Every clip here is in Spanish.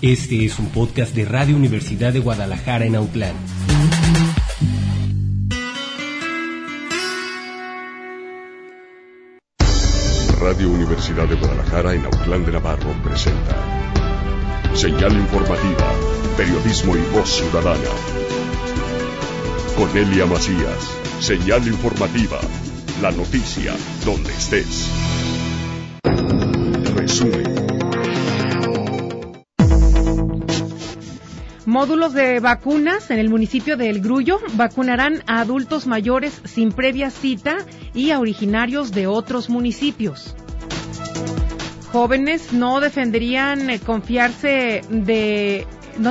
Este es un podcast de Radio Universidad de Guadalajara en Autlán. Radio Universidad de Guadalajara en Autlán de Navarro presenta Señal Informativa, Periodismo y Voz Ciudadana. Cornelia Macías, Señal Informativa, la noticia donde estés. Resumen. Módulos de vacunas en el municipio de El Grullo vacunarán a adultos mayores sin previa cita y a originarios de otros municipios. Jóvenes no deberían confiarse del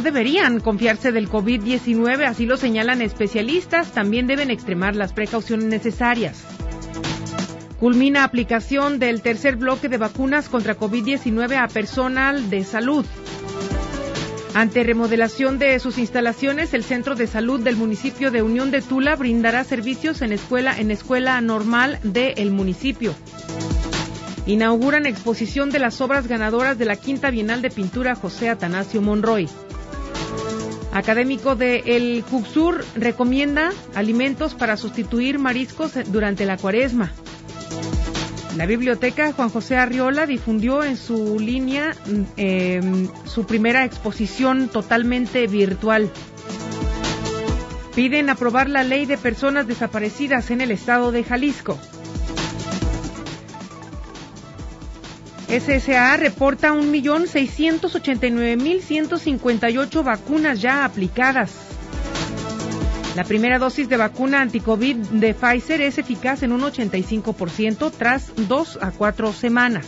COVID-19, así lo señalan especialistas. También deben extremar las precauciones necesarias. Culmina aplicación del tercer bloque de vacunas contra COVID-19 a personal de salud. Ante remodelación de sus instalaciones, el Centro de Salud del municipio de Unión de Tula brindará servicios en escuela normal del municipio. Inauguran exposición de las obras ganadoras de la Quinta Bienal de Pintura José Atanasio Monroy. Académico de El CUCSUR recomienda alimentos para sustituir mariscos durante la Cuaresma. La biblioteca Juan José Arriola difundió en su línea su primera exposición totalmente virtual. Piden aprobar la ley de personas desaparecidas en el estado de Jalisco. SSA reporta 1.689.158 vacunas ya aplicadas. La primera dosis de vacuna anticovid de Pfizer es eficaz en un 85% tras 2 a 4 semanas.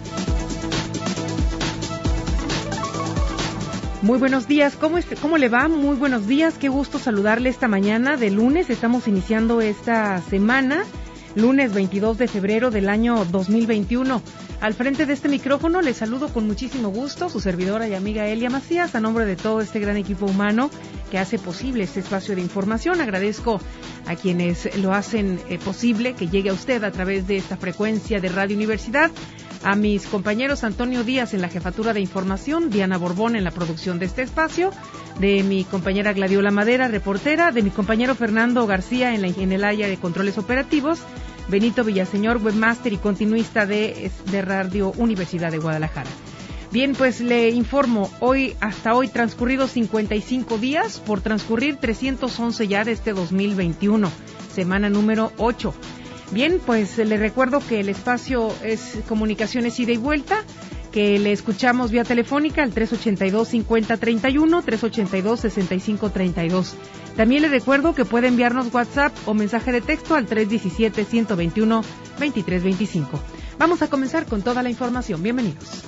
Muy buenos días, ¿cómo le va? Muy buenos días, qué gusto saludarle esta mañana de lunes. Estamos iniciando esta semana, lunes 22 de febrero del año 2021. Al frente de este micrófono les saludo con muchísimo gusto, su servidora y amiga Elia Macías, a nombre de todo este gran equipo humano que hace posible este espacio de información. Agradezco a quienes lo hacen posible que llegue a usted a través de esta frecuencia de Radio Universidad, a mis compañeros Antonio Díaz en la jefatura de información, Diana Borbón en la producción de este espacio, de mi compañera Gladiola Madera, reportera, de mi compañero Fernando García en el área de controles operativos, Benito Villaseñor, webmaster y continuista de Radio Universidad de Guadalajara. Bien, pues le informo, hasta hoy transcurridos 55 días, por transcurrir 311 ya de este 2021, semana número 8. Bien, pues le recuerdo que el espacio es comunicaciones ida y vuelta, que le escuchamos vía telefónica al 382-5031, 382-6532. También le recuerdo que puede enviarnos WhatsApp o mensaje de texto al 317-121-2325. Vamos a comenzar con toda la información. Bienvenidos.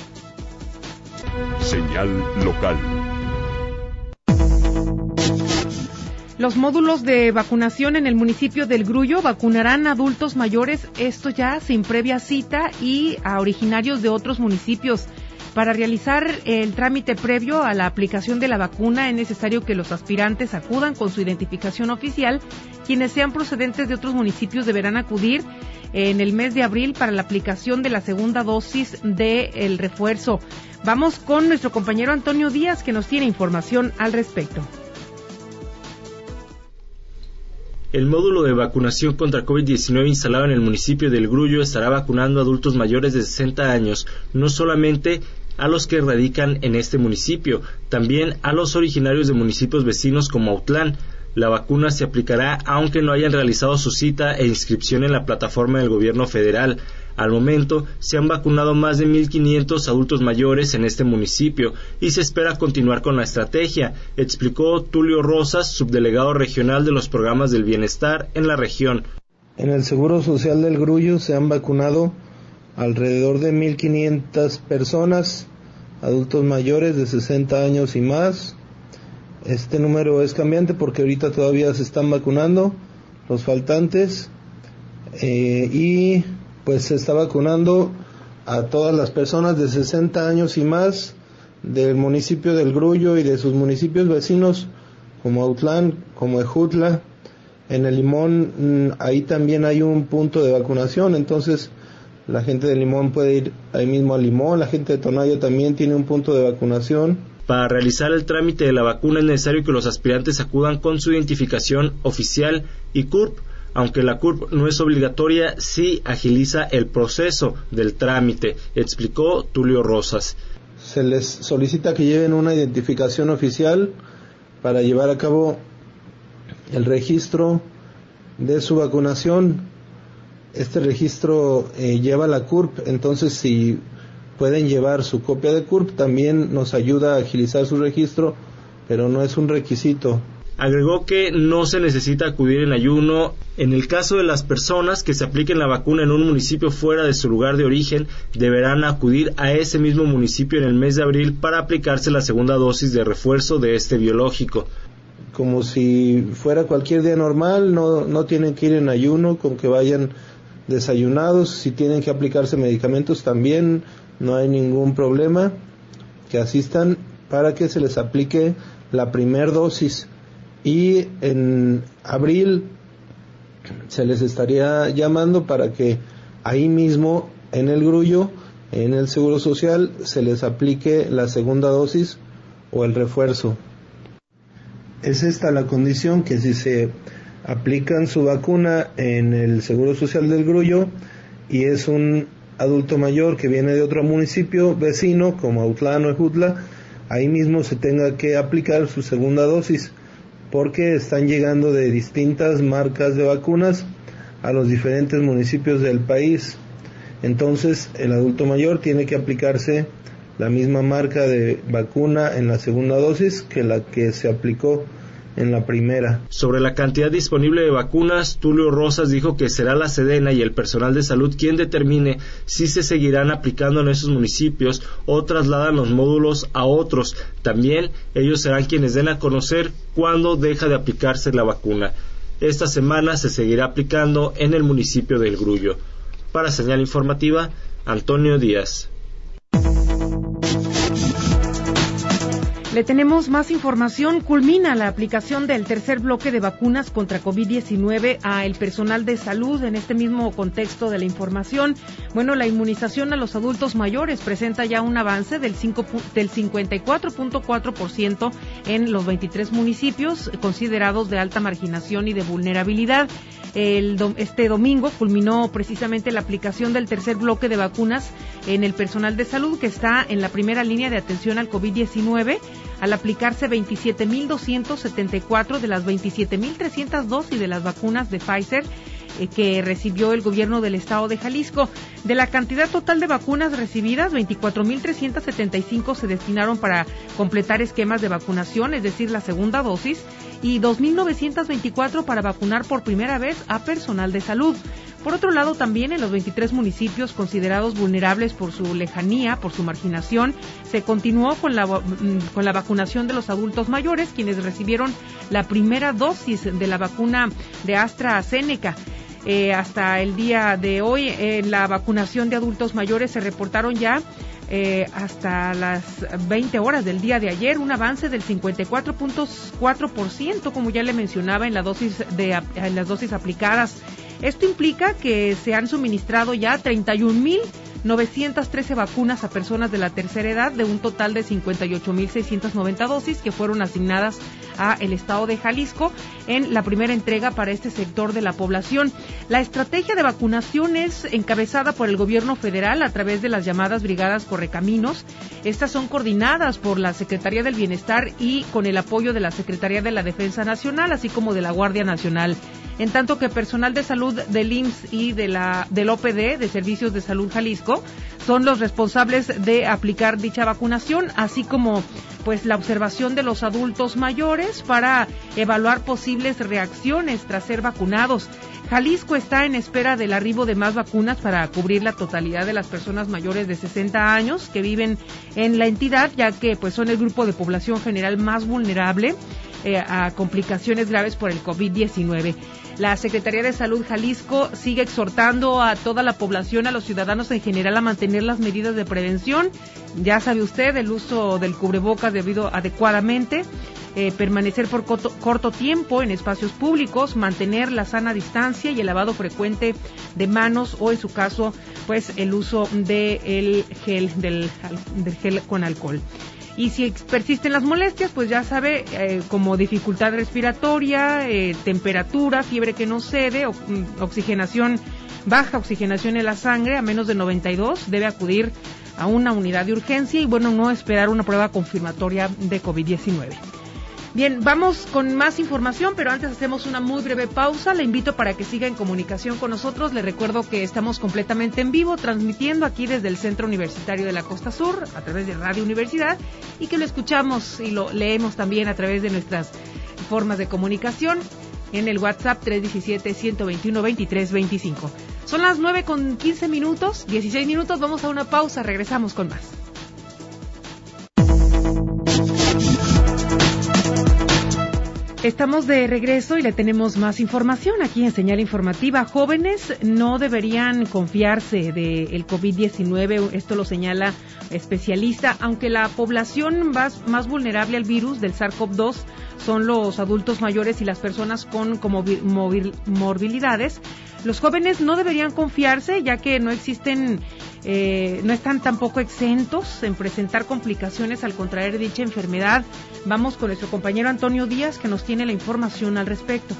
Señal local. Los módulos de vacunación en el municipio del Grullo vacunarán a adultos mayores, esto ya sin previa cita, y a originarios de otros municipios. Para realizar el trámite previo a la aplicación de la vacuna es necesario que los aspirantes acudan con su identificación oficial. Quienes sean procedentes de otros municipios deberán acudir en el mes de abril para la aplicación de la segunda dosis del refuerzo. Vamos con nuestro compañero Antonio Díaz, que nos tiene información al respecto. El módulo de vacunación contra COVID-19 instalado en el municipio del Grullo estará vacunando a adultos mayores de 60 años, no solamente a los que radican en este municipio, también a los originarios de municipios vecinos como Autlán. La vacuna se aplicará aunque no hayan realizado su cita e inscripción en la plataforma del gobierno federal. Al momento se han vacunado más de 1.500 adultos mayores en este municipio y se espera continuar con la estrategia, explicó Tulio Rosas, subdelegado regional de los programas del bienestar en la región. En el Seguro Social del Grullo se han vacunado alrededor de 1.500 personas, adultos mayores de 60 años y más. Este número es cambiante porque ahorita todavía se están vacunando los faltantes y pues se está vacunando a todas las personas de 60 años y más del municipio del Grullo y de sus municipios vecinos como Autlán, como Ejutla. En el Limón ahí también hay un punto de vacunación, entonces La gente de Limón puede ir ahí mismo a Limón, la gente de Tonalá también tiene un punto de vacunación. Para realizar el trámite de la vacuna es necesario que los aspirantes acudan con su identificación oficial y CURP. Aunque la CURP no es obligatoria, sí agiliza el proceso del trámite, explicó Tulio Rosas. Se les solicita que lleven una identificación oficial para llevar a cabo el registro de su vacunación. Este registro lleva la CURP, entonces si pueden llevar su copia de CURP también nos ayuda a agilizar su registro, pero no es un requisito. Agregó que no se necesita acudir en ayuno. En el caso de las personas que se apliquen la vacuna en un municipio fuera de su lugar de origen, deberán acudir a ese mismo municipio en el mes de abril para aplicarse la segunda dosis de refuerzo de este biológico. Como si fuera cualquier día normal, no tienen que ir en ayuno, con que vayan desayunados. Si tienen que aplicarse medicamentos también no hay ningún problema, que asistan para que se les aplique la primera dosis. Y en abril se les estaría llamando para que ahí mismo en el Grullo, en el Seguro Social, se les aplique la segunda dosis o el refuerzo. Es esta la condición, que si se aplican su vacuna en el Seguro Social del Grullo y es un adulto mayor que viene de otro municipio vecino como Autlán o Ejutla, ahí mismo se tenga que aplicar su segunda dosis, porque están llegando de distintas marcas de vacunas a los diferentes municipios del país. Entonces el adulto mayor tiene que aplicarse la misma marca de vacuna en la segunda dosis que la que se aplicó en la primera. Sobre la cantidad disponible de vacunas, Tulio Rosas dijo que será la Sedena y el personal de salud quien determine si se seguirán aplicando en esos municipios o trasladan los módulos a otros. También ellos serán quienes den a conocer cuándo deja de aplicarse la vacuna. Esta semana se seguirá aplicando en el municipio del Grullo. Para Señal Informativa, Antonio Díaz. Le tenemos más información. Culmina la aplicación del tercer bloque de vacunas contra COVID-19 a el personal de salud. En este mismo contexto de la información, bueno, la inmunización a los adultos mayores presenta ya un avance del 54.4% en los 23 municipios considerados de alta marginación y de vulnerabilidad. Este domingo culminó precisamente la aplicación del tercer bloque de vacunas en el personal de salud que está en la primera línea de atención al COVID-19, al aplicarse 27.274 de las 27.300 dosis de las vacunas de Pfizer que recibió el gobierno del estado de Jalisco. De la cantidad total de vacunas recibidas, 24.375 se destinaron para completar esquemas de vacunación, es decir, la segunda dosis, y 2.924 para vacunar por primera vez a personal de salud. Por otro lado, también en los 23 municipios considerados vulnerables por su lejanía, por su marginación, se continuó con la vacunación de los adultos mayores, quienes recibieron la primera dosis de la vacuna de AstraZeneca. Hasta el día de hoy, la vacunación de adultos mayores se reportaron ya hasta las 20 horas del día de ayer, un avance del 54.4%, como ya le mencionaba, en las dosis aplicadas. Esto implica que se han suministrado ya 31.913 vacunas a personas de la tercera edad, de un total de 58.690 dosis que fueron asignadas a el estado de Jalisco en la primera entrega para este sector de la población. La estrategia de vacunación es encabezada por el gobierno federal a través de las llamadas brigadas Correcaminos. Estas son coordinadas por la Secretaría del Bienestar y con el apoyo de la Secretaría de la Defensa Nacional, así como de la Guardia Nacional. En tanto que personal de salud del IMSS y del OPD, de Servicios de Salud Jalisco, son los responsables de aplicar dicha vacunación, así como pues la observación de los adultos mayores para evaluar posibles reacciones tras ser vacunados. Jalisco está en espera del arribo de más vacunas para cubrir la totalidad de las personas mayores de 60 años que viven en la entidad, ya que pues son el grupo de población general más vulnerable a complicaciones graves por el COVID-19. La Secretaría de Salud Jalisco sigue exhortando a toda la población, a los ciudadanos en general, a mantener las medidas de prevención. Ya sabe usted, el uso del cubrebocas debido adecuadamente, permanecer por corto tiempo en espacios públicos, mantener la sana distancia y el lavado frecuente de manos o, en su caso, pues el uso del gel con alcohol. Y si persisten las molestias, pues ya sabe, como dificultad respiratoria, temperatura, fiebre que no cede, baja oxigenación en la sangre a menos de 92, debe acudir a una unidad de urgencia y, bueno, no esperar una prueba confirmatoria de COVID-19. Bien, vamos con más información, pero antes hacemos una muy breve pausa. Le invito para que siga en comunicación con nosotros. Le recuerdo que estamos completamente en vivo, transmitiendo aquí desde el Centro Universitario de la Costa Sur, a través de Radio Universidad, y que lo escuchamos y lo leemos también a través de nuestras formas de comunicación en el WhatsApp 317-121-2325. Son las 9:15, 16 minutos, vamos a una pausa, regresamos con más. Estamos de regreso y le tenemos más información aquí en Señal Informativa. Jóvenes no deberían confiarse del COVID-19, esto lo señala especialista, aunque la población más vulnerable al virus del SARS-CoV-2 son los adultos mayores y las personas con morbilidades. Los jóvenes no deberían confiarse, ya que no están tampoco exentos en presentar complicaciones al contraer dicha enfermedad. Vamos con nuestro compañero Antonio Díaz, que nos tiene la información al respecto.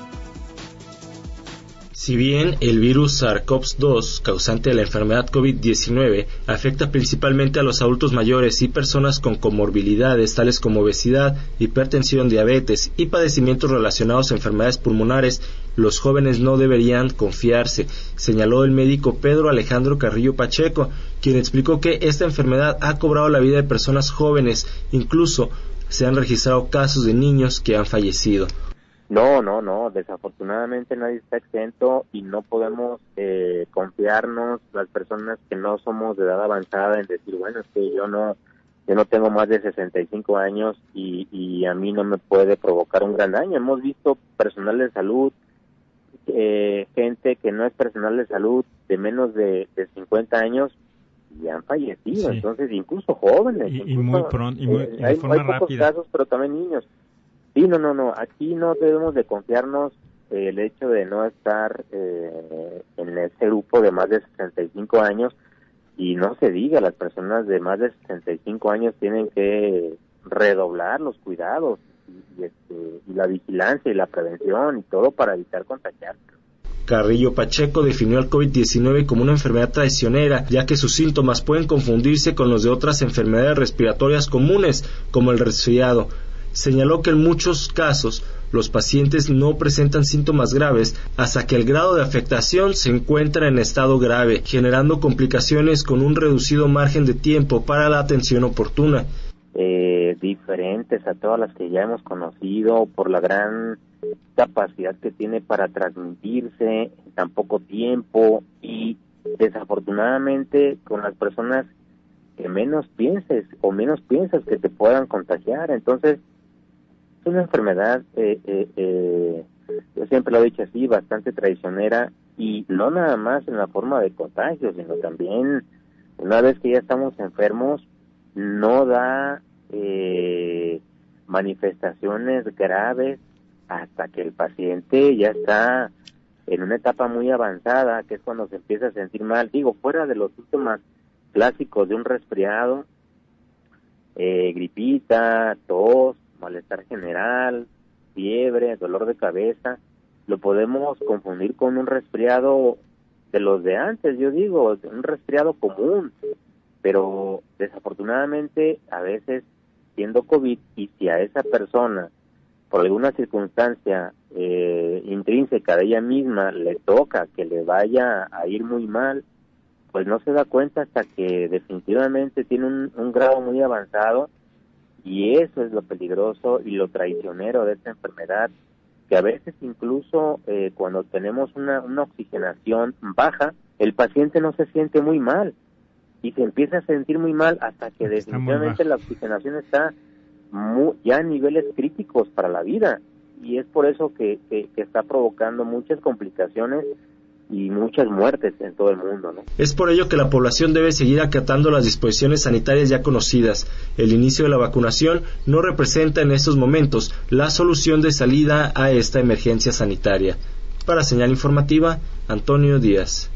Si bien el virus SARS-CoV-2, causante de la enfermedad COVID-19, afecta principalmente a los adultos mayores y personas con comorbilidades tales como obesidad, hipertensión, diabetes y padecimientos relacionados a enfermedades pulmonares, los jóvenes no deberían confiarse, señaló el médico Pedro Alejandro Carrillo Pacheco, quien explicó que esta enfermedad ha cobrado la vida de personas jóvenes, incluso se han registrado casos de niños que han fallecido. No, desafortunadamente nadie está exento y no podemos confiarnos las personas que no somos de edad avanzada en decir, bueno, es que yo no tengo más de 65 años y a mí no me puede provocar un gran daño. Hemos visto personal de salud, gente que no es personal de salud de menos de 50 años y han fallecido, sí. Entonces incluso jóvenes. Y muy pronto, hay pocos rápida. Casos, pero también niños. Sí, no, aquí no debemos de confiarnos el hecho de no estar en ese grupo de más de 65 años, y no se diga, las personas de más de 65 años tienen que redoblar los cuidados y la vigilancia y la prevención y todo para evitar contagiarse. Carrillo Pacheco definió al COVID-19 como una enfermedad traicionera, ya que sus síntomas pueden confundirse con los de otras enfermedades respiratorias comunes, como el resfriado. Señaló que en muchos casos los pacientes no presentan síntomas graves hasta que el grado de afectación se encuentra en estado grave, generando complicaciones con un reducido margen de tiempo para la atención oportuna. Diferentes a todas las que ya hemos conocido, por la gran capacidad que tiene para transmitirse en tan poco tiempo, y desafortunadamente con las personas que menos piensas que te puedan contagiar. Entonces es una enfermedad, yo siempre lo he dicho así, bastante traicionera, y no nada más en la forma de contagio, sino también una vez que ya estamos enfermos, no da manifestaciones graves hasta que el paciente ya está en una etapa muy avanzada, que es cuando se empieza a sentir mal. Digo, fuera de los síntomas clásicos de un resfriado, gripita, tos, malestar general, fiebre, dolor de cabeza, lo podemos confundir con un resfriado de los de antes, yo digo, un resfriado común, pero desafortunadamente a veces siendo COVID, y si a esa persona por alguna circunstancia intrínseca de ella misma le toca que le vaya a ir muy mal, pues no se da cuenta hasta que definitivamente tiene un grado muy avanzado, y eso es lo peligroso y lo traicionero de esta enfermedad, que a veces incluso cuando tenemos una oxigenación baja, el paciente no se siente muy mal, y se empieza a sentir muy mal hasta que definitivamente la oxigenación está ya a niveles críticos para la vida, y es por eso que está provocando muchas complicaciones y muchas muertes en todo el mundo, ¿no? Es por ello que la población debe seguir acatando las disposiciones sanitarias ya conocidas. El inicio de la vacunación no representa en estos momentos la solución de salida a esta emergencia sanitaria. Para Señal Informativa, Antonio Díaz.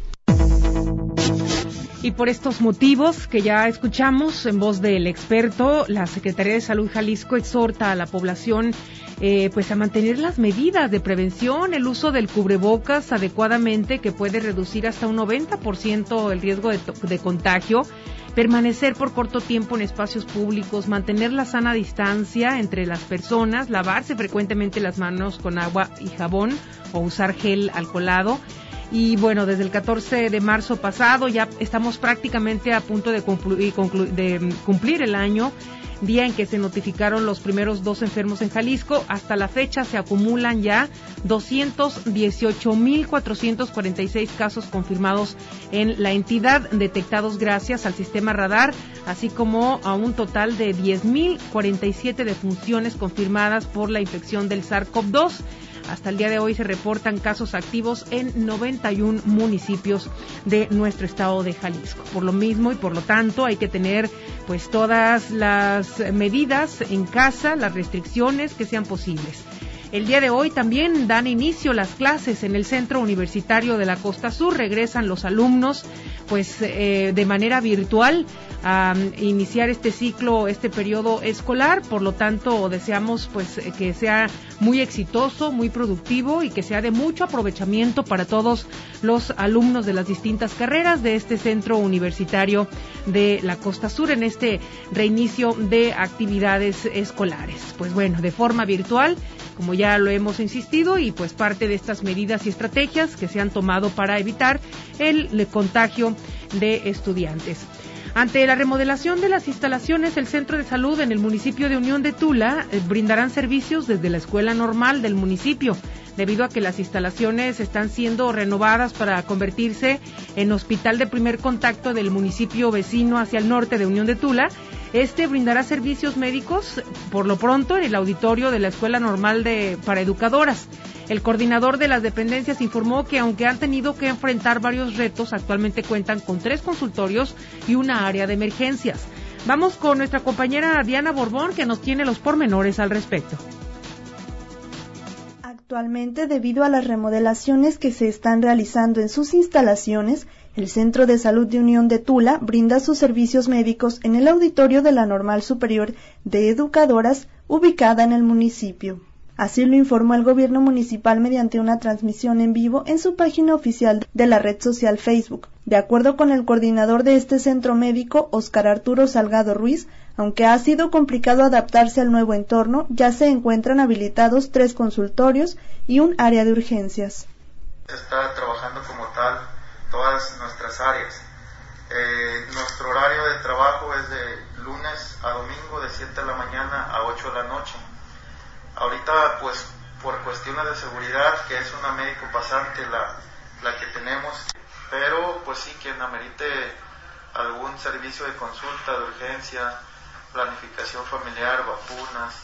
Y por estos motivos que ya escuchamos en voz del experto, la Secretaría de Salud Jalisco exhorta a la población pues a mantener las medidas de prevención, el uso del cubrebocas adecuadamente, que puede reducir hasta un 90% el riesgo de contagio, permanecer por corto tiempo en espacios públicos, mantener la sana distancia entre las personas, lavarse frecuentemente las manos con agua y jabón o usar gel alcoholado. Y bueno, desde el 14 de marzo pasado ya estamos prácticamente a punto de cumplir el año, día en que se notificaron los primeros 2 enfermos en Jalisco. Hasta la fecha se acumulan ya 218,446 casos confirmados en la entidad, detectados gracias al sistema radar, así como a un total de 10,047 defunciones confirmadas por la infección del SARS-CoV-2. Hasta el día de hoy se reportan casos activos en 91 municipios de nuestro estado de Jalisco. Por lo mismo y por lo tanto hay que tener pues todas las medidas en casa, las restricciones que sean posibles. El día de hoy también dan inicio las clases en el Centro Universitario de la Costa Sur. Regresan los alumnos pues de manera virtual a iniciar este ciclo, este periodo escolar. Por lo tanto, deseamos pues que sea muy exitoso, muy productivo y que sea de mucho aprovechamiento para todos los alumnos de las distintas carreras de este Centro Universitario de la Costa Sur en este reinicio de actividades escolares. Pues bueno, de forma virtual, como ya lo hemos insistido, y pues parte de estas medidas y estrategias que se han tomado para evitar el contagio de estudiantes. Ante la remodelación de las instalaciones del Centro de Salud en el municipio de Unión de Tula, brindarán servicios desde la escuela normal del municipio, debido a que las instalaciones están siendo renovadas para convertirse en hospital de primer contacto del municipio vecino hacia el norte de Unión de Tula. Este brindará servicios médicos por lo pronto en el auditorio de la Escuela Normal para Educadoras. El coordinador de las dependencias informó que aunque han tenido que enfrentar varios retos, actualmente cuentan con 3 consultorios y una área de emergencias. Vamos con nuestra compañera Diana Borbón, que nos tiene los pormenores al respecto. Actualmente, debido a las remodelaciones que se están realizando en sus instalaciones, el Centro de Salud de Unión de Tula brinda sus servicios médicos en el auditorio de la Normal Superior de Educadoras, ubicada en el municipio. Así lo informó el gobierno municipal mediante una transmisión en vivo en su página oficial de la red social Facebook. De acuerdo con el coordinador de este centro médico, Óscar Arturo Salgado Ruiz, aunque ha sido complicado adaptarse al nuevo entorno, ya se encuentran habilitados 3 consultorios y un área de urgencias. Se está trabajando como tal todas nuestras áreas. Nuestro horario de trabajo es de lunes a domingo de 7 de la mañana a 8 de la noche. Ahorita, pues, por cuestiones de seguridad, que es una médico pasante la que tenemos, pero pues sí, quien amerite algún servicio de consulta, de urgencia, planificación familiar, vacunas,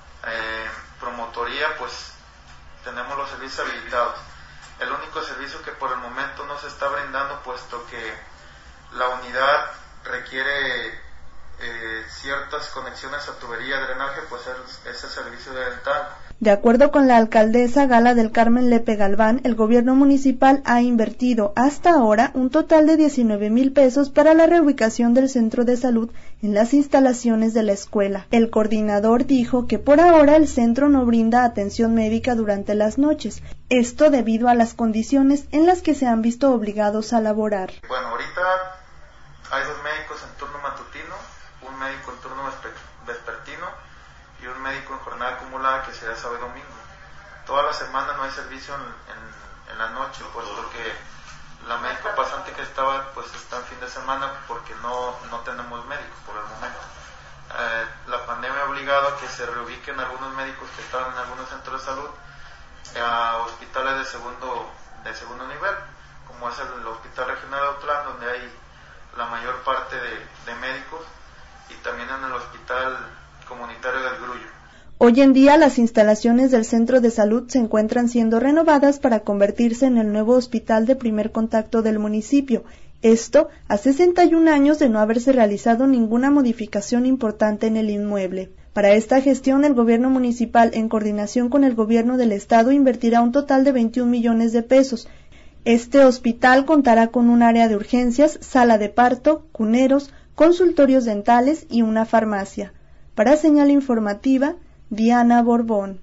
promotoría, pues tenemos los servicios habilitados. El único servicio que por el momento no se está brindando, puesto que la unidad requiere ciertas conexiones a tubería de drenaje, pues es el servicio dental. De acuerdo con la alcaldesa Gala del Carmen Lepe Galván, el gobierno municipal ha invertido hasta ahora un total de 19,000 pesos para la reubicación del centro de salud en las instalaciones de la escuela. El coordinador dijo que por ahora el centro no brinda atención médica durante las noches, esto debido a las condiciones en las que se han visto obligados a laborar. Bueno, ahorita hay 2 médicos en turno matutino, un médico en turno vespertino y un médico en jornada acumulada, que será sábado y domingo. Toda la semana no hay servicio en la noche, puesto que la médico pasante que estaba, pues está en fin de semana, porque no tenemos médicos por el momento. La pandemia ha obligado a que se reubiquen algunos médicos que estaban en algunos centros de salud a hospitales de segundo nivel, como es el Hospital Regional de Autlán, donde hay la mayor parte de médicos, y también en el Hospital Comunitario del Grullo. Hoy en día las instalaciones del centro de salud se encuentran siendo renovadas para convertirse en el nuevo hospital de primer contacto del municipio. Esto a 61 años de no haberse realizado ninguna modificación importante en el inmueble. Para esta gestión, el gobierno municipal, en coordinación con el gobierno del estado, invertirá un total de 21 millones de pesos. Este hospital contará con un área de urgencias, sala de parto, cuneros, consultorios dentales y una farmacia. Para Señal Informativa, Diana Borbón.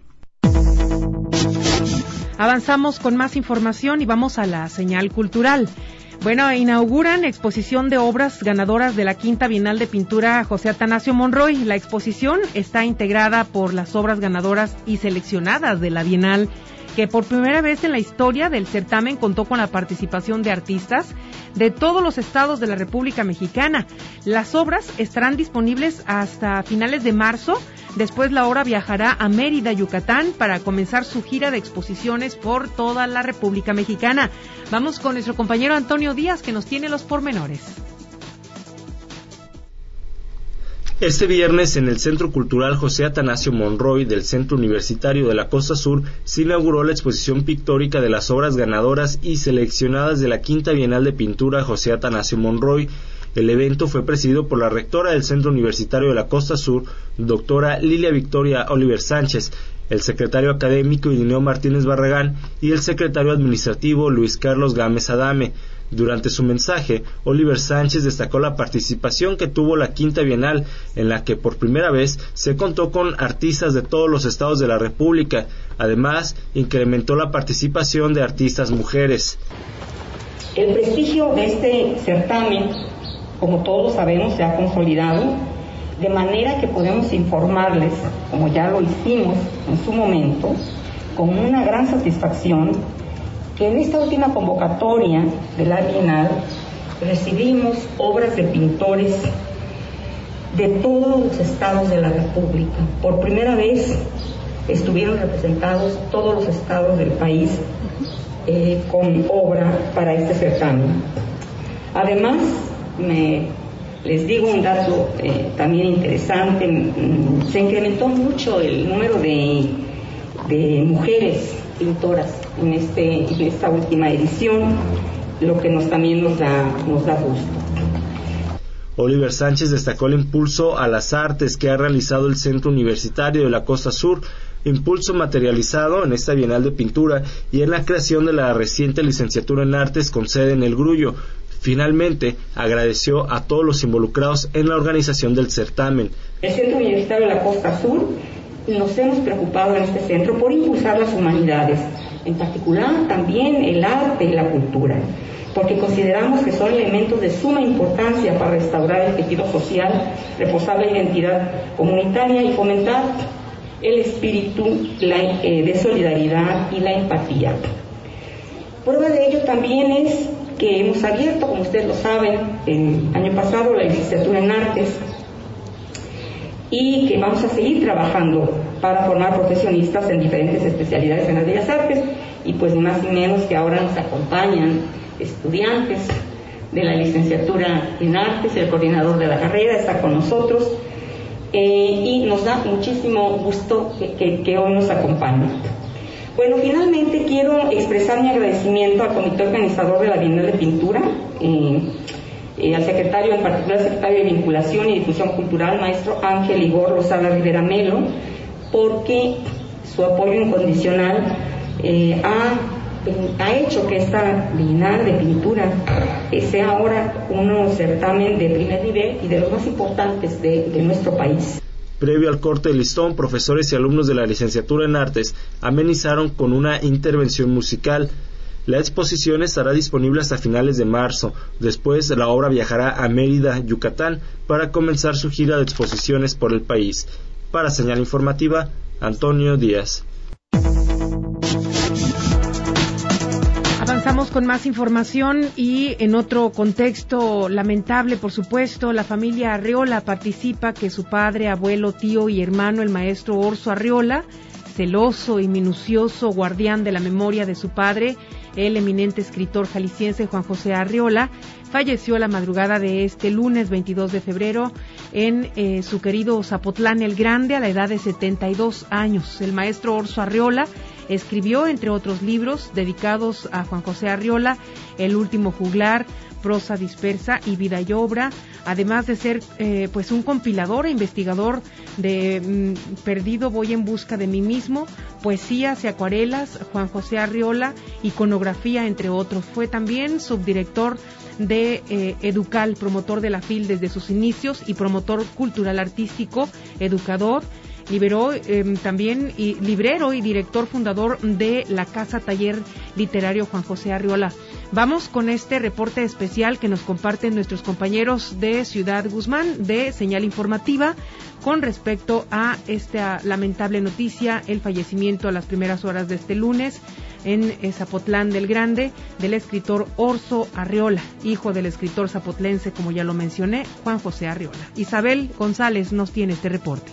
Avanzamos con más información y vamos a la señal cultural. Bueno, inauguran exposición de obras ganadoras de la Quinta Bienal de Pintura José Atanasio Monroy. La exposición está integrada por las obras ganadoras y seleccionadas de la Bienal, que por primera vez en la historia del certamen contó con la participación de artistas de todos los estados de la República Mexicana. Las obras estarán disponibles hasta finales de marzo. Después la obra viajará a Mérida, Yucatán, para comenzar su gira de exposiciones por toda la República Mexicana. Vamos con nuestro compañero Antonio Díaz, que nos tiene los pormenores. Este viernes en el Centro Cultural José Atanasio Monroy del Centro Universitario de la Costa Sur se inauguró la exposición pictórica de las obras ganadoras y seleccionadas de la Quinta Bienal de Pintura José Atanasio Monroy. El evento fue presidido por la rectora del Centro Universitario de la Costa Sur, doctora Lilia Victoria Oliver Sánchez, el secretario académico Irineo Martínez Barragán y el secretario administrativo Luis Carlos Gámez Adame. Durante su mensaje, Oliver Sánchez destacó la participación que tuvo la Quinta Bienal, en la que por primera vez se contó con artistas de todos los estados de la República. Además, incrementó la participación de artistas mujeres. El prestigio de este certamen, como todos sabemos, se ha consolidado, de manera que podemos informarles, como ya lo hicimos en su momento, con una gran satisfacción, que en esta última convocatoria de la Bienal recibimos obras de pintores de todos los estados de la República. Por primera vez estuvieron representados todos los estados del país con obra para este certamen. Además, les digo un dato también interesante, se incrementó mucho el número de mujeres pintoras en esta última edición, lo que también nos da gusto. Oliver Sánchez destacó el impulso a las artes que ha realizado el Centro Universitario de la Costa Sur, impulso materializado en esta Bienal de Pintura y en la creación de la reciente licenciatura en Artes con sede en El Grullo. Finalmente, agradeció a todos los involucrados en la organización del certamen. El Centro Universitario de la Costa Sur nos hemos preocupado en este centro por impulsar las humanidades, en particular también el arte y la cultura, porque consideramos que son elementos de suma importancia para restaurar el tejido social, reforzar la identidad comunitaria y fomentar el espíritu de solidaridad y la empatía. Prueba de ello también es que hemos abierto, como ustedes lo saben, el año pasado la licenciatura en Artes, y que vamos a seguir trabajando para formar profesionistas en diferentes especialidades en las bellas artes, y pues más y menos que ahora nos acompañan estudiantes de la licenciatura en Artes, el coordinador de la carrera está con nosotros, y nos da muchísimo gusto que hoy nos acompañen. Bueno, finalmente quiero expresar mi agradecimiento al comité organizador de la Bienal de Pintura, al secretario, en particular al secretario de Vinculación y Difusión Cultural, maestro Ángel Igor Rosada Rivera Melo, porque su apoyo incondicional ha hecho que esta Bienal de Pintura sea ahora un certamen de primer nivel y de los más importantes de nuestro país. Previo al corte de listón, profesores y alumnos de la licenciatura en Artes amenizaron con una intervención musical. La exposición estará disponible hasta finales de marzo. Después, la obra viajará a Mérida, Yucatán, para comenzar su gira de exposiciones por el país. Para Señal Informativa, Antonio Díaz. Avanzamos con más información y en otro contexto lamentable, por supuesto, la familia Arriola participa que su padre, abuelo, tío y hermano, el maestro Orso Arriola, celoso y minucioso guardián de la memoria de su padre, el eminente escritor jalisciense Juan José Arriola, falleció la madrugada de este lunes 22 de febrero en su querido Zapotlán el Grande a la edad de 72 años. El maestro Orso Arriola escribió, entre otros libros dedicados a Juan José Arriola, El último juglar, Prosa dispersa y Vida y obra, además de ser pues un compilador e investigador de Perdido voy en busca de mí mismo, poesías y acuarelas, Juan José Arriola, iconografía, entre otros. Fue también subdirector de Educal, promotor de la FIL desde sus inicios y promotor cultural artístico, educador, librero y director fundador de la Casa Taller Literario Juan José Arriola. Vamos con este reporte especial que nos comparten nuestros compañeros de Ciudad Guzmán, de Señal Informativa, con respecto a esta lamentable noticia, el fallecimiento a las primeras horas de este lunes en Zapotlán del Grande del escritor Orso Arriola, hijo del escritor zapotlense, como ya lo mencioné, Juan José Arriola. Isabel González nos tiene este reporte.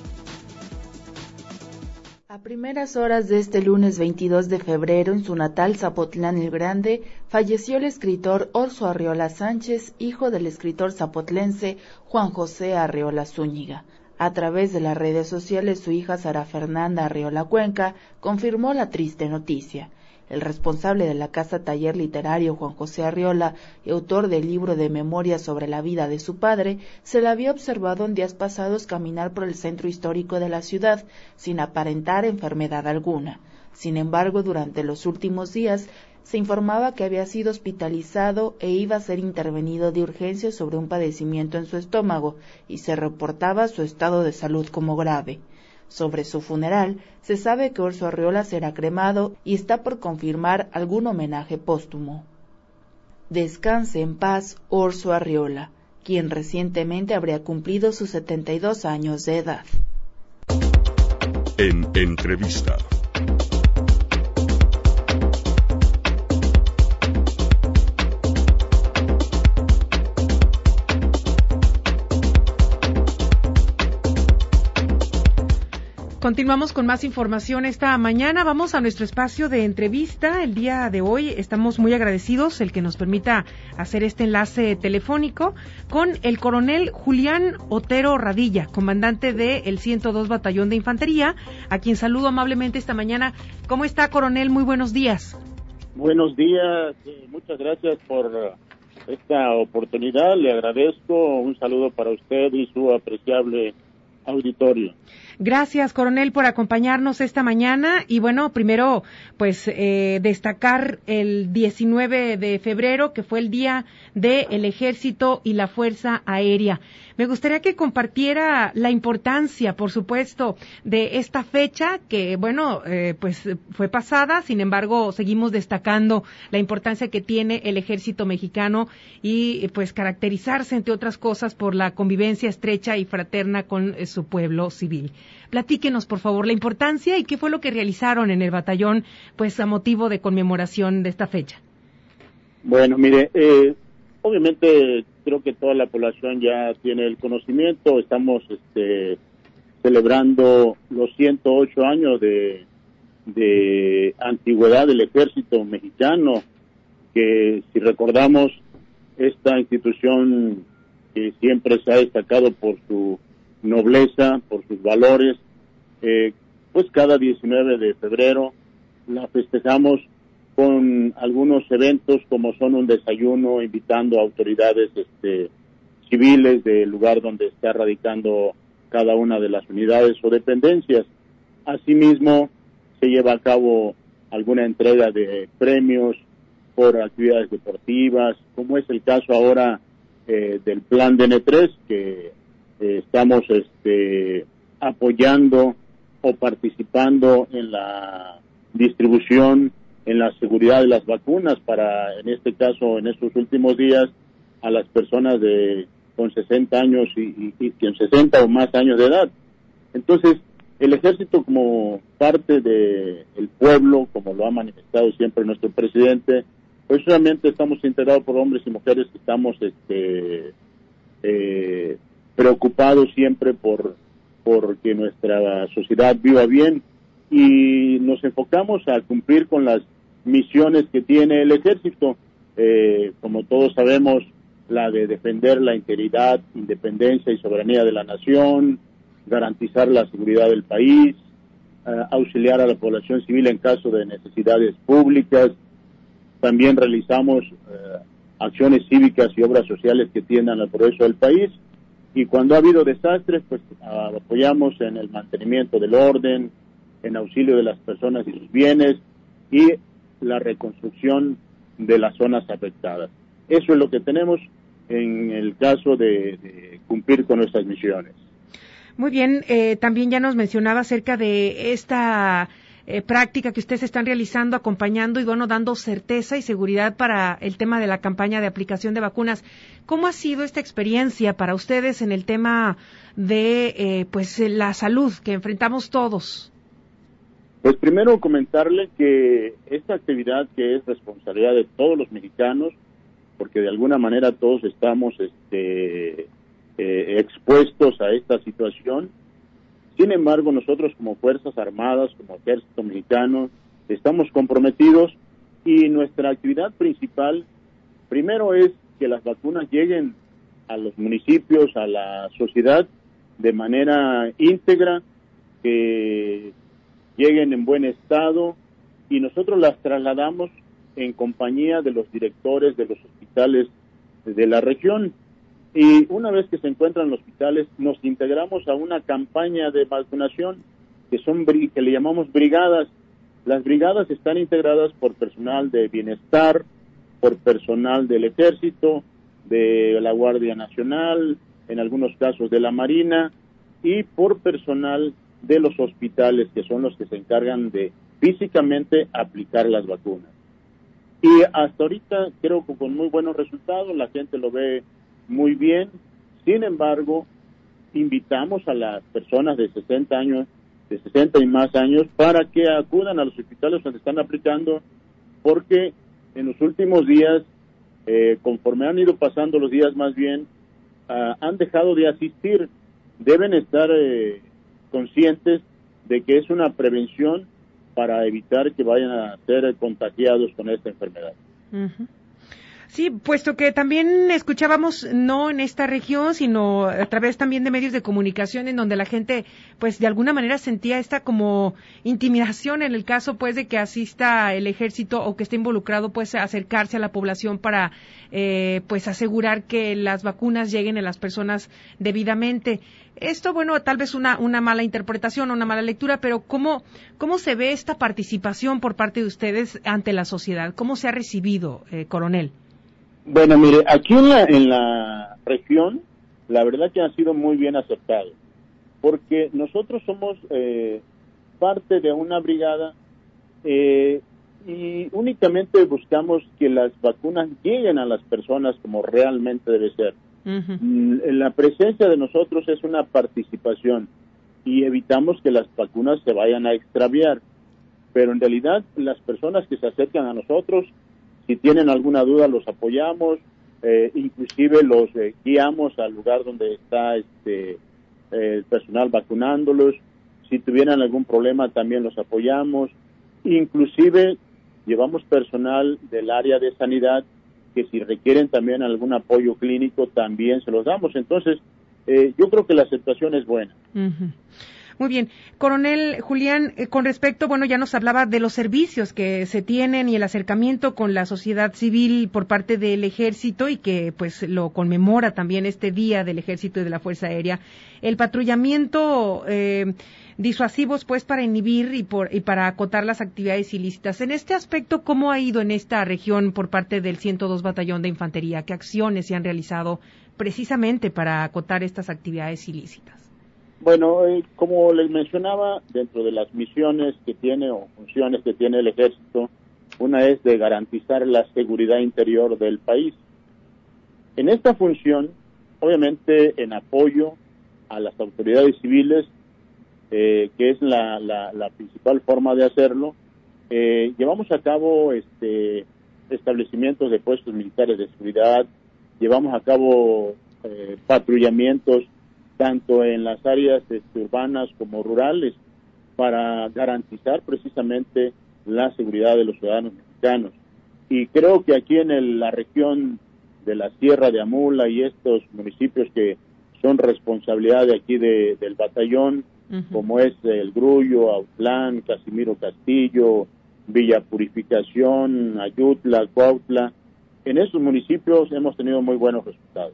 A primeras horas de este lunes 22 de febrero, en su natal Zapotlán el Grande, falleció el escritor Orso Arriola Sánchez, hijo del escritor zapotlense Juan José Arriola Zúñiga. A través de las redes sociales, su hija Sara Fernanda Arriola Cuenca confirmó la triste noticia. El responsable de la Casa Taller Literario, Juan José Arriola, y autor del libro de memorias sobre la vida de su padre, se le había observado en días pasados caminar por el centro histórico de la ciudad, sin aparentar enfermedad alguna. Sin embargo, durante los últimos días, se informaba que había sido hospitalizado e iba a ser intervenido de urgencia sobre un padecimiento en su estómago, y se reportaba su estado de salud como grave. Sobre su funeral, se sabe que Orso Arriola será cremado y está por confirmar algún homenaje póstumo. Descanse en paz Orso Arriola, quien recientemente habría cumplido sus 72 años de edad. En entrevista. Continuamos con más información esta mañana. Vamos a nuestro espacio de entrevista. El día de hoy estamos muy agradecidos el que nos permita hacer este enlace telefónico con el coronel Julián Otero Radilla, comandante del 102 Batallón de Infantería, a quien saludo amablemente esta mañana. ¿Cómo está, coronel? Muy buenos días. Buenos días, muchas gracias por esta oportunidad. Le agradezco. Un saludo para usted y su apreciable auditorio. Gracias, coronel, por acompañarnos esta mañana. Y bueno, primero, pues, destacar el 19 de febrero, que fue el Día del Ejército y la Fuerza Aérea. Me gustaría que compartiera la importancia, por supuesto, de esta fecha, que, bueno, pues fue pasada, sin embargo, seguimos destacando la importancia que tiene el Ejército mexicano y, pues, caracterizarse, entre otras cosas, por la convivencia estrecha y fraterna con su pueblo civil. Platíquenos, por favor, la importancia y qué fue lo que realizaron en el batallón, pues, a motivo de conmemoración de esta fecha. Bueno, mire, obviamente creo que toda la población ya tiene el conocimiento. Estamos celebrando los 108 años de antigüedad del Ejército mexicano, que si recordamos, esta institución que siempre se ha destacado por su nobleza, por sus valores, pues cada 19 de febrero la festejamos con algunos eventos como son un desayuno invitando a autoridades civiles del lugar donde está radicando cada una de las unidades o dependencias. Asimismo, se lleva a cabo alguna entrega de premios por actividades deportivas, como es el caso ahora del Plan DN3, que estamos apoyando o participando en la distribución, en la seguridad de las vacunas para, en este caso, en estos últimos días, a las personas con 60 años y con 60 o más años de edad. Entonces, el Ejército, como parte del pueblo, como lo ha manifestado siempre nuestro presidente, pues solamente estamos integrados por hombres y mujeres que estamos preocupados siempre por que nuestra sociedad viva bien, y nos enfocamos a cumplir con las misiones que tiene el ejército. Como todos sabemos, la de defender la integridad, independencia y soberanía de la nación, garantizar la seguridad del país, auxiliar a la población civil en caso de necesidades públicas. También realizamos acciones cívicas y obras sociales que tiendan al progreso del país, y cuando ha habido desastres, pues apoyamos en el mantenimiento del orden, en auxilio de las personas y sus bienes, y la reconstrucción de las zonas afectadas. Eso es lo que tenemos en el caso de cumplir con nuestras misiones. Muy bien, también ya nos mencionaba acerca de esta práctica que ustedes están realizando, acompañando y dando certeza y seguridad para el tema de la campaña de aplicación de vacunas. ¿Cómo ha sido esta experiencia para ustedes en el tema de la salud que enfrentamos todos? Pues primero comentarle que esta actividad, que es responsabilidad de todos los mexicanos, porque de alguna manera todos estamos expuestos a esta situación. Sin embargo, nosotros como Fuerzas Armadas, como Ejército Mexicano, estamos comprometidos, y nuestra actividad principal, primero, es que las vacunas lleguen a los municipios, a la sociedad, de manera íntegra, que lleguen en buen estado, y nosotros las trasladamos en compañía de los directores de los hospitales de la región. Y una vez que se encuentran los hospitales, nos integramos a una campaña de vacunación que le llamamos brigadas. Las brigadas están integradas por personal de bienestar, por personal del Ejército, de la Guardia Nacional, en algunos casos de la Marina, y por personal de los hospitales, que son los que se encargan de físicamente aplicar las vacunas. Y hasta ahorita creo que con muy buenos resultados, la gente lo ve muy bien. Sin embargo, invitamos a las personas de 60 años, de 60 y más años, para que acudan a los hospitales donde están aplicando, porque en los últimos días, conforme han ido pasando los días más bien, han dejado de asistir. Deben estar conscientes de que es una prevención para evitar que vayan a ser contagiados con esta enfermedad. Uh-huh. Sí, puesto que también escuchábamos, no en esta región, sino a través también de medios de comunicación, en donde la gente, pues, de alguna manera sentía esta como intimidación en el caso, pues, de que asista el ejército o que esté involucrado, pues, a acercarse a la población para, pues, asegurar que las vacunas lleguen a las personas debidamente. Esto, bueno, tal vez una mala interpretación o una mala lectura, pero ¿cómo se ve esta participación por parte de ustedes ante la sociedad? ¿Cómo se ha recibido, coronel? Bueno, mire, aquí en la región, la verdad que ha sido muy bien aceptado, porque nosotros somos parte de una brigada y únicamente buscamos que las vacunas lleguen a las personas como realmente debe ser. Uh-huh. La presencia de nosotros es una participación y evitamos que las vacunas se vayan a extraviar, pero en realidad las personas que se acercan a nosotros, si tienen alguna duda, los apoyamos, inclusive los guiamos al lugar donde está el personal vacunándolos. Si tuvieran algún problema, también los apoyamos. Inclusive llevamos personal del área de sanidad que si requieren también algún apoyo clínico, también se los damos. Entonces, yo creo que la aceptación es buena. Uh-huh. Muy bien. Coronel Julián, con respecto, bueno, ya nos hablaba de los servicios que se tienen y el acercamiento con la sociedad civil por parte del Ejército, y que pues lo conmemora también este Día del Ejército y de la Fuerza Aérea. El patrullamiento disuasivos, pues, para inhibir y para acotar las actividades ilícitas. En este aspecto, ¿cómo ha ido en esta región por parte del 102 Batallón de Infantería? ¿Qué acciones se han realizado precisamente para acotar estas actividades ilícitas? Bueno, como les mencionaba, dentro de las misiones que tiene o funciones que tiene el Ejército, una es de garantizar la seguridad interior del país. En esta función, obviamente en apoyo a las autoridades civiles, que es la principal forma de hacerlo, llevamos a cabo establecimientos de puestos militares de seguridad, llevamos a cabo patrullamientos tanto en las áreas urbanas como rurales, para garantizar precisamente la seguridad de los ciudadanos mexicanos. mexicanos. Y creo que aquí en la región de la Sierra de Amula y estos municipios que son responsabilidad de aquí del batallón, como es El Grullo, Autlán, Casimiro Castillo, Villa Purificación, Ayutla, Cuautla, en esos municipios hemos tenido muy buenos resultados.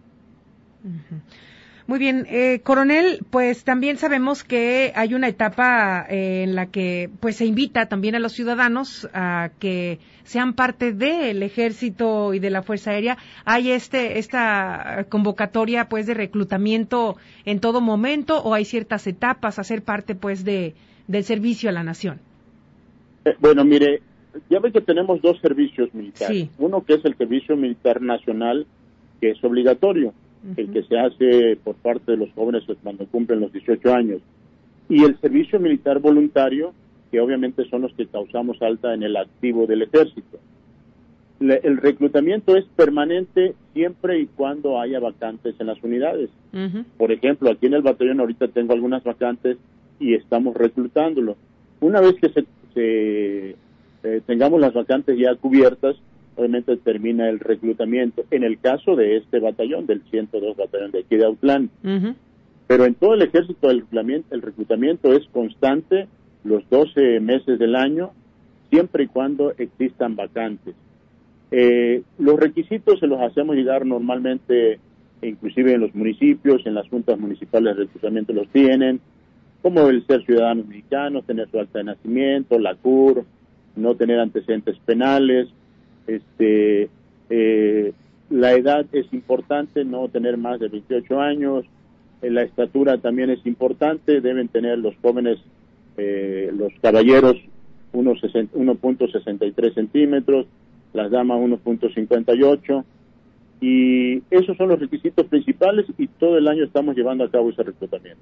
Muy bien, coronel, pues también sabemos que hay una etapa en la que pues se invita también a los ciudadanos a que sean parte del Ejército y de la Fuerza Aérea. Hay esta convocatoria pues de reclutamiento en todo momento, o hay ciertas etapas a ser parte pues del servicio a la nación. Bueno, mire, ya ve que tenemos dos servicios militares. Sí. Uno que es el Servicio Militar Nacional, que es obligatorio, el que se hace por parte de los jóvenes cuando cumplen los 18 años, y el servicio militar voluntario, que obviamente son los que causamos alta en el activo del ejército. El reclutamiento es permanente siempre y cuando haya vacantes en las unidades. Por ejemplo, aquí en el batallón ahorita tengo algunas vacantes y estamos reclutándolo. Una vez que tengamos las vacantes ya cubiertas, obviamente termina el reclutamiento, en el caso de este batallón, del 102 batallón de aquí de Autlán. Pero en todo el ejército el reclutamiento es constante los 12 meses del año, siempre y cuando existan vacantes. Los requisitos se los hacemos llegar normalmente, inclusive en los municipios, en las juntas municipales de reclutamiento los tienen, como el ser ciudadanos mexicanos, tener su acta de nacimiento, la CUR, no tener antecedentes penales. La edad es importante, no tener más de 28 años, la estatura también es importante, deben tener los jóvenes, los caballeros 1.63 centímetros, las damas 1.58, y esos son los requisitos principales, y todo el año estamos llevando a cabo ese reclutamiento.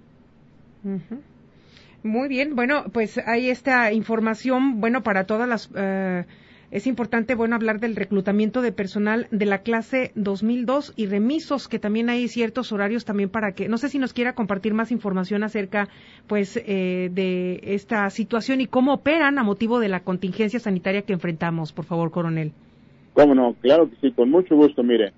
Muy bien, bueno, pues hay esta información, bueno, para todas las... Es importante, bueno, hablar del reclutamiento de personal de la clase 2002 y remisos, que también hay ciertos horarios también para que, no sé si nos quiera compartir más información acerca, pues, de esta situación y cómo operan a motivo de la contingencia sanitaria que enfrentamos, por favor, coronel. Cómo no, claro que sí, con mucho gusto. Mire,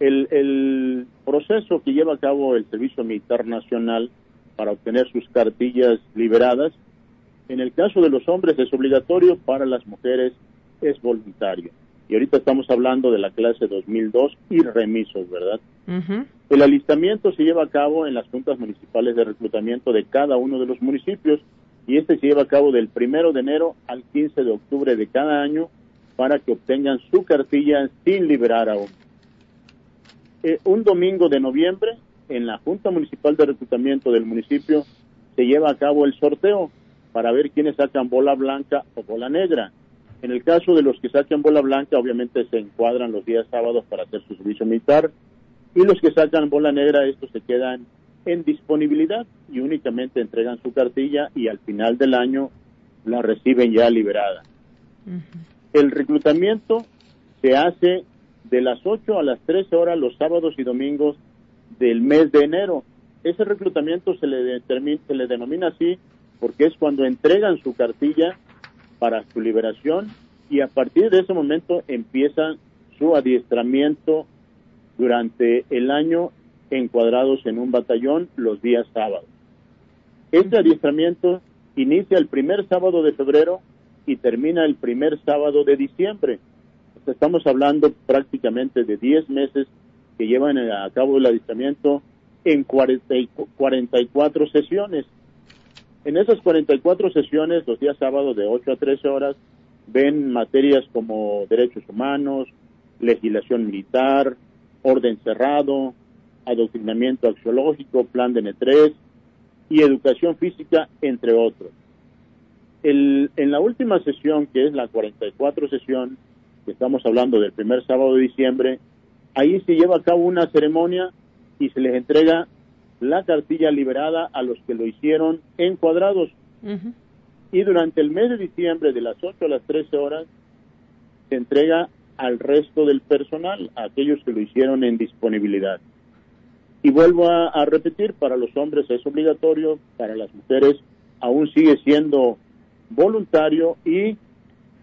el proceso que lleva a cabo el Servicio Militar Nacional para obtener sus cartillas liberadas, en el caso de los hombres es obligatorio, para las mujeres es voluntario. Y ahorita estamos hablando de la clase 2002 y remisos, ¿verdad? El alistamiento se lleva a cabo en las juntas municipales de reclutamiento de cada uno de los municipios, y se lleva a cabo del 1 de enero al 15 de octubre de cada año para que obtengan su cartilla sin liberar aún. Un domingo de noviembre, en la Junta Municipal de Reclutamiento del municipio, se lleva a cabo el sorteo para ver quiénes sacan bola blanca o bola negra. En el caso de los que sacan bola blanca, obviamente se encuadran los días sábados para hacer su servicio militar, y los que sacan bola negra, estos se quedan en disponibilidad y únicamente entregan su cartilla, y al final del año la reciben ya liberada. El reclutamiento se hace de las 8 a las 13 horas los sábados y domingos del mes de enero. Ese reclutamiento se le denomina así porque es cuando entregan su cartilla para su liberación, y a partir de ese momento empieza su adiestramiento durante el año, encuadrados en un batallón los días sábados. Este adiestramiento inicia el primer sábado de febrero y termina el primer sábado de diciembre. Estamos hablando prácticamente de 10 meses que llevan a cabo el adiestramiento en 44 sesiones. En esas 44 sesiones, los días sábados de 8 a 13 horas, ven materias como derechos humanos, legislación militar, orden cerrado, adoctrinamiento axiológico, plan de N3 y educación física, entre otros. En la última sesión, que es la 44 sesión, que estamos hablando del primer sábado de diciembre, ahí se lleva a cabo una ceremonia y se les entrega la cartilla liberada a los que lo hicieron encuadrados. Y durante el mes de diciembre, de las 8 a las 13 horas, se entrega al resto del personal, a aquellos que lo hicieron en disponibilidad. Y vuelvo a repetir, para los hombres es obligatorio, para las mujeres aún sigue siendo voluntario, y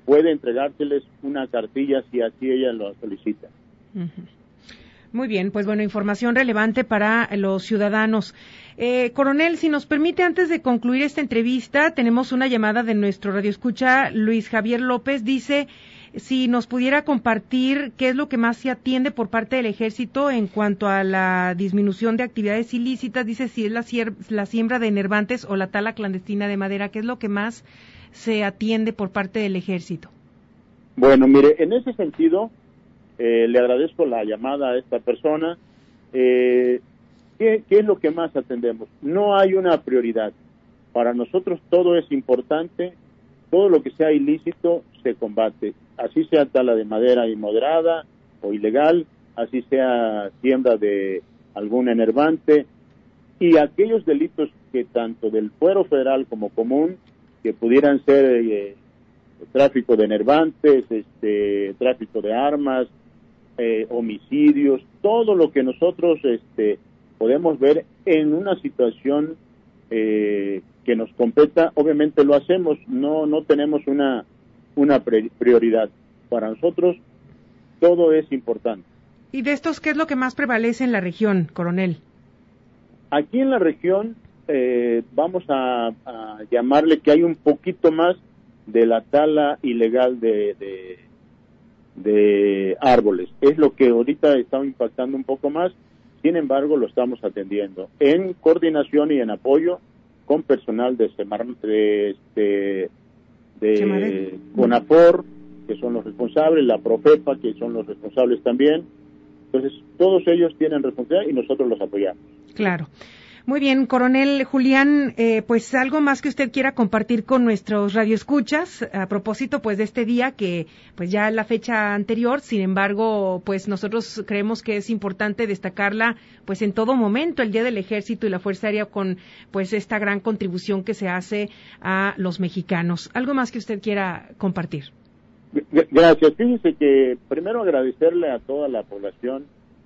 puede entregárseles una cartilla si así ella lo solicita. Muy bien, pues bueno, información relevante para los ciudadanos. Coronel, si nos permite, antes de concluir esta entrevista, tenemos una llamada de nuestro radioescucha Luis Javier López. Dice si nos pudiera compartir qué es lo que más se atiende por parte del Ejército en cuanto a la disminución de actividades ilícitas. Dice si es la siembra de enervantes o la tala clandestina de madera. ¿Qué es lo que más se atiende por parte del Ejército? Bueno, mire, en ese sentido, le agradezco la llamada a esta persona. ¿Qué es lo que más atendemos? No hay una prioridad. Para nosotros todo es importante, todo lo que sea ilícito se combate. Así sea tala de madera inmoderada o ilegal, así sea siembra de algún enervante, y aquellos delitos que tanto del fuero federal como común, que pudieran ser tráfico de enervantes, tráfico de armas, homicidios, todo lo que nosotros podemos ver en una situación que nos competa, obviamente lo hacemos, no tenemos una prioridad. Para nosotros todo es importante. ¿Y de estos qué es lo que más prevalece en la región, coronel? Aquí en la región vamos a llamarle que hay un poquito más de la tala ilegal de árboles. Es lo que ahorita está impactando un poco más, sin embargo lo estamos atendiendo en coordinación y en apoyo con personal de CONAFOR, que son los responsables, la Profepa, que son los responsables también. Entonces, todos ellos tienen responsabilidad y nosotros los apoyamos. Claro. Muy bien, coronel Julián, pues algo más que usted quiera compartir con nuestros radioescuchas a propósito pues de este día que pues ya la fecha anterior, sin embargo, pues nosotros creemos que es importante destacarla pues en todo momento, el Día del Ejército y la Fuerza Aérea con pues esta gran contribución que se hace a los mexicanos. ¿Algo más que usted quiera compartir? Gracias. Fíjense que primero agradecerle a toda la población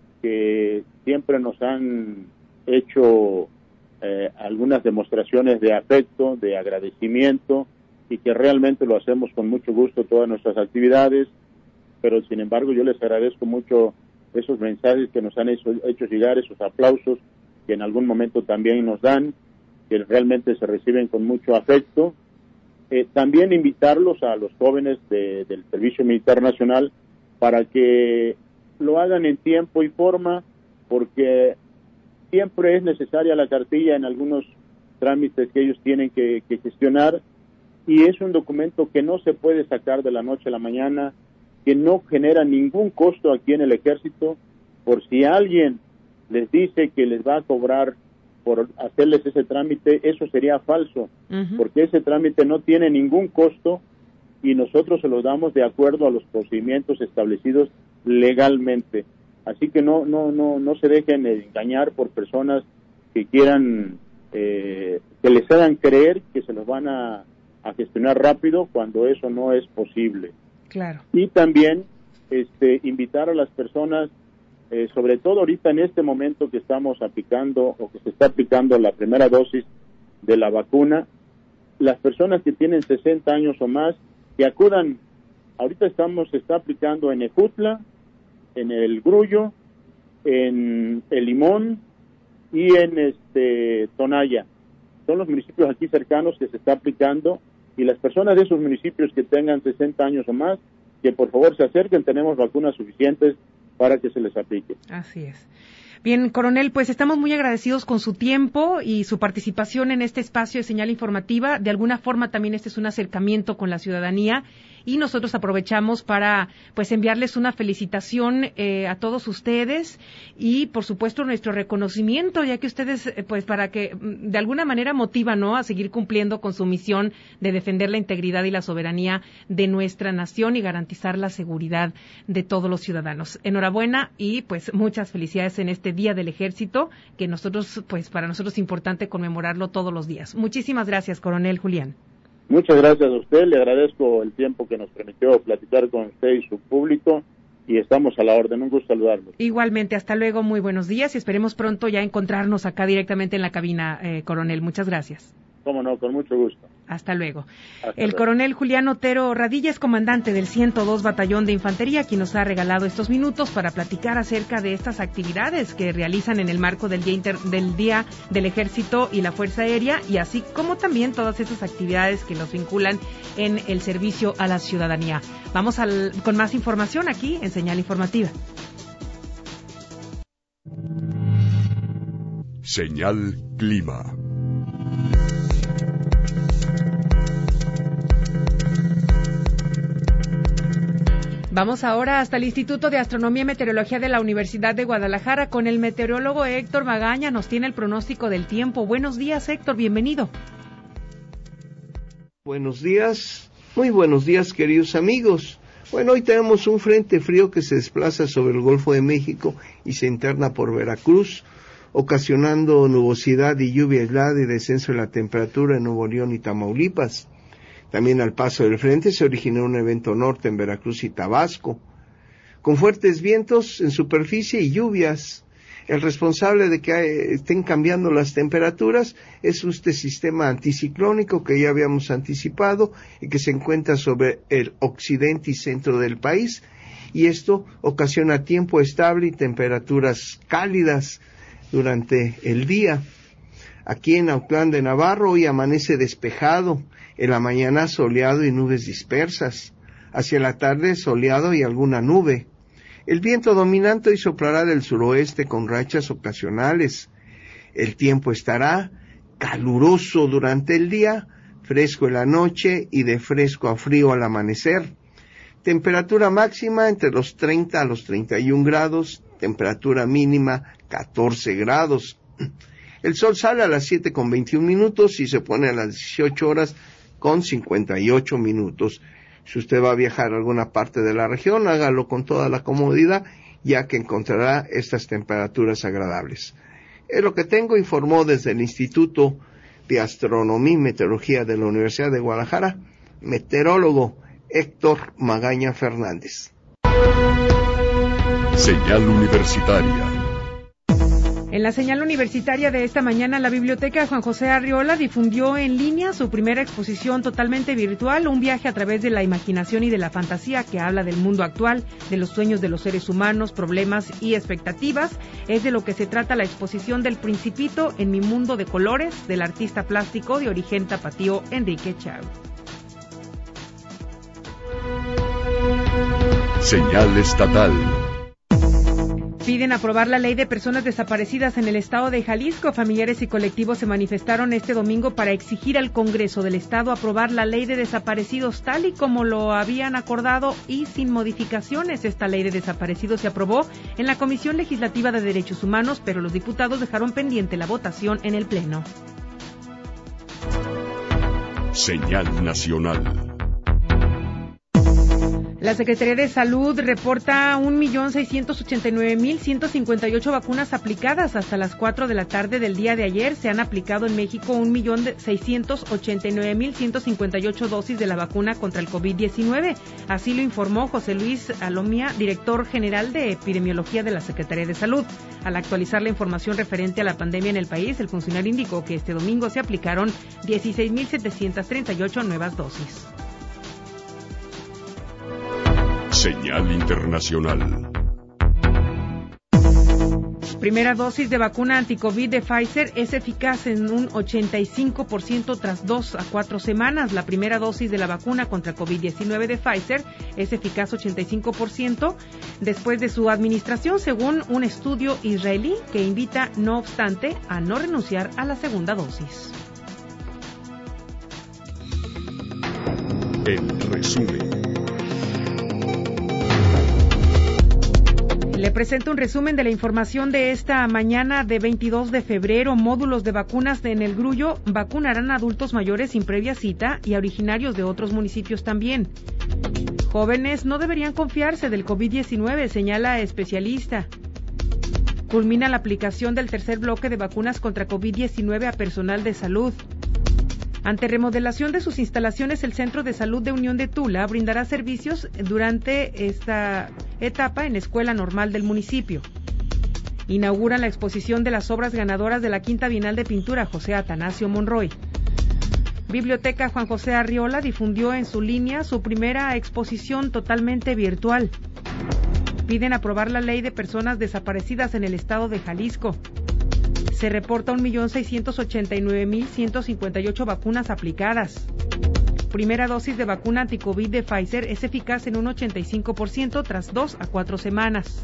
que siempre nos han hecho algunas demostraciones de afecto, de agradecimiento, y que realmente lo hacemos con mucho gusto todas nuestras actividades, pero sin embargo yo les agradezco mucho esos mensajes que nos han hecho llegar, esos aplausos que en algún momento también nos dan, que realmente se reciben con mucho afecto. También invitarlos a los jóvenes del Servicio Militar Nacional para que lo hagan en tiempo y forma, porque siempre es necesaria la cartilla en algunos trámites que ellos tienen que gestionar, y es un documento que no se puede sacar de la noche a la mañana, que no genera ningún costo aquí en el Ejército. Por si alguien les dice que les va a cobrar por hacerles ese trámite, eso sería falso, porque ese trámite no tiene ningún costo y nosotros se lo damos de acuerdo a los procedimientos establecidos legalmente. Así que no se dejen engañar por personas que quieran que les hagan creer que se los van a gestionar rápido cuando eso no es posible. Claro. Y también invitar a las personas, sobre todo ahorita en este momento que estamos aplicando o que se está aplicando la primera dosis de la vacuna, las personas que tienen 60 años o más, que acudan. Ahorita se está aplicando en Ejutla, en El Grullo, en El Limón y en Tonaya. Son los municipios aquí cercanos que se está aplicando, y las personas de esos municipios que tengan 60 años o más, que por favor se acerquen, tenemos vacunas suficientes para que se les aplique. Así es. Bien, coronel, pues estamos muy agradecidos con su tiempo y su participación en este espacio de señal informativa. De alguna forma también este es un acercamiento con la ciudadanía y nosotros aprovechamos para pues enviarles una felicitación a todos ustedes y por supuesto nuestro reconocimiento, ya que ustedes pues para que de alguna manera motivan, ¿no?, a seguir cumpliendo con su misión de defender la integridad y la soberanía de nuestra nación y garantizar la seguridad de todos los ciudadanos. Enhorabuena y pues muchas felicidades en este Día del Ejército, que nosotros pues para nosotros es importante conmemorarlo todos los días. Muchísimas gracias, coronel Julián. Muchas gracias a usted, le agradezco el tiempo que nos permitió platicar con usted y su público y estamos a la orden. Un gusto saludarlos. Igualmente, hasta luego, muy buenos días y esperemos pronto ya encontrarnos acá directamente en la cabina, coronel. Muchas gracias. Cómo no, con mucho gusto. Hasta luego. El coronel Julián Otero Radilla es comandante del 102 Batallón de Infantería, quien nos ha regalado estos minutos para platicar acerca de estas actividades que realizan en el marco del Día del Ejército y la Fuerza Aérea, y así como también todas esas actividades que los vinculan en el servicio a la ciudadanía. Vamos con más información aquí en Señal Informativa. Señal Clima. Vamos ahora hasta el Instituto de Astronomía y Meteorología de la Universidad de Guadalajara con el meteorólogo Héctor Magaña. Nos tiene el pronóstico del tiempo. Buenos días, Héctor, bienvenido. Buenos días, muy buenos días, queridos amigos. Bueno, hoy tenemos un frente frío que se desplaza sobre el Golfo de México y se interna por Veracruz, ocasionando nubosidad y lluvia aislada y descenso de la temperatura en Nuevo León y Tamaulipas. También al paso del frente se originó un evento norte en Veracruz y Tabasco, con fuertes vientos en superficie y lluvias. El responsable de que estén cambiando las temperaturas es este sistema anticiclónico que ya habíamos anticipado y que se encuentra sobre el occidente y centro del país, y esto ocasiona tiempo estable y temperaturas cálidas durante el día. Aquí en Autlán de Navarro hoy amanece despejado, en la mañana soleado y nubes dispersas, hacia la tarde soleado y alguna nube. El viento dominante hoy soplará del suroeste con rachas ocasionales. El tiempo estará caluroso durante el día, fresco en la noche y de fresco a frío al amanecer. Temperatura máxima entre los 30 a los 31 grados, temperatura mínima 14 grados. El sol sale a las 7:21 y se pone a las 18:58. Si usted va a viajar a alguna parte de la región, hágalo con toda la comodidad, ya que encontrará estas temperaturas agradables. Es lo que tengo, informó desde el Instituto de Astronomía y Meteorología de la Universidad de Guadalajara, meteorólogo Héctor Magaña Fernández. Señal Universitaria. En la señal universitaria de esta mañana, la Biblioteca Juan José Arriola difundió en línea su primera exposición totalmente virtual, un viaje a través de la imaginación y de la fantasía que habla del mundo actual, de los sueños de los seres humanos, problemas y expectativas. Es de lo que se trata la exposición del Principito en mi mundo de colores, del artista plástico de origen tapatío Enrique Chau. Señal estatal. Piden aprobar la ley de personas desaparecidas en el estado de Jalisco. Familiares y colectivos se manifestaron este domingo para exigir al Congreso del Estado aprobar la ley de desaparecidos tal y como lo habían acordado y sin modificaciones. Esta ley de desaparecidos se aprobó en la Comisión Legislativa de Derechos Humanos, pero los diputados dejaron pendiente la votación en el Pleno. Señal nacional. La Secretaría de Salud reporta 1.689.158 vacunas aplicadas. Hasta las 4 de la tarde del día de ayer se han aplicado en México 1.689.158 dosis de la vacuna contra el COVID-19. Así lo informó José Luis Alomía, director general de Epidemiología de la Secretaría de Salud. Al actualizar la información referente a la pandemia en el país, el funcionario indicó que este domingo se aplicaron 16.738 nuevas dosis. Señal internacional. Primera dosis de vacuna anticovid de Pfizer es eficaz en un 85% tras 2 a 4 semanas. La primera dosis de la vacuna contra COVID-19 de Pfizer es eficaz 85% después de su administración, según un estudio israelí que invita, no obstante, a no renunciar a la segunda dosis. En resumen. Le presento un resumen de la información de esta mañana de 22 de febrero. Módulos de vacunas en El Grullo vacunarán a adultos mayores sin previa cita y a originarios de otros municipios también. Jóvenes no deberían confiarse del COVID-19, señala especialista. Culmina la aplicación del tercer bloque de vacunas contra COVID-19 a personal de salud. Ante remodelación de sus instalaciones, el Centro de Salud de Unión de Tula brindará servicios durante esta etapa en la Escuela Normal del municipio. Inauguran la exposición de las obras ganadoras de la Quinta Bienal de Pintura José Atanasio Monroy. Biblioteca Juan José Arriola difundió en su línea su primera exposición totalmente virtual. Piden aprobar la ley de personas desaparecidas en el estado de Jalisco. Se reporta 1.689.158 vacunas aplicadas. Primera dosis de vacuna anticovid de Pfizer es eficaz en un 85% tras 2 a 4 semanas.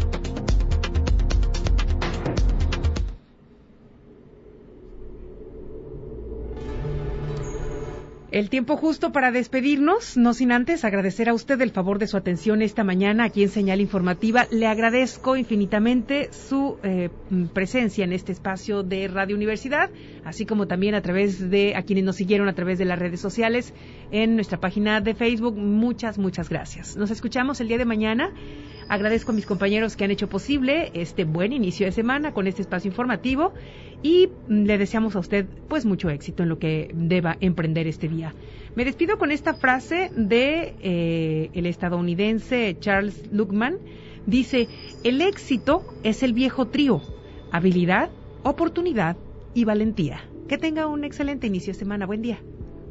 El tiempo justo para despedirnos, no sin antes agradecer a usted el favor de su atención esta mañana aquí en Señal Informativa. Le agradezco infinitamente su presencia en este espacio de Radio Universidad, así como también a quienes nos siguieron a través de las redes sociales en nuestra página de Facebook. Muchas gracias. Nos escuchamos el día de mañana. Agradezco a mis compañeros que han hecho posible este buen inicio de semana con este espacio informativo y le deseamos a usted pues mucho éxito en lo que deba emprender este día. Me despido con esta frase de el estadounidense Charles Luckman. Dice: el éxito es el viejo trío: habilidad, oportunidad y valentía. Que tenga un excelente inicio de semana. Buen día.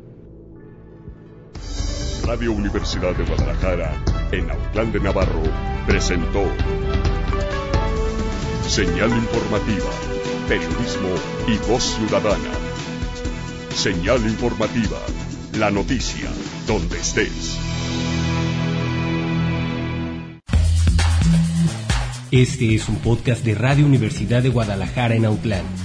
Radio Universidad de Guadalajara, en Autlán de Navarro, presentó Señal Informativa, periodismo y voz ciudadana. Señal Informativa, la noticia, donde estés. Este es un podcast de Radio Universidad de Guadalajara en Autlán.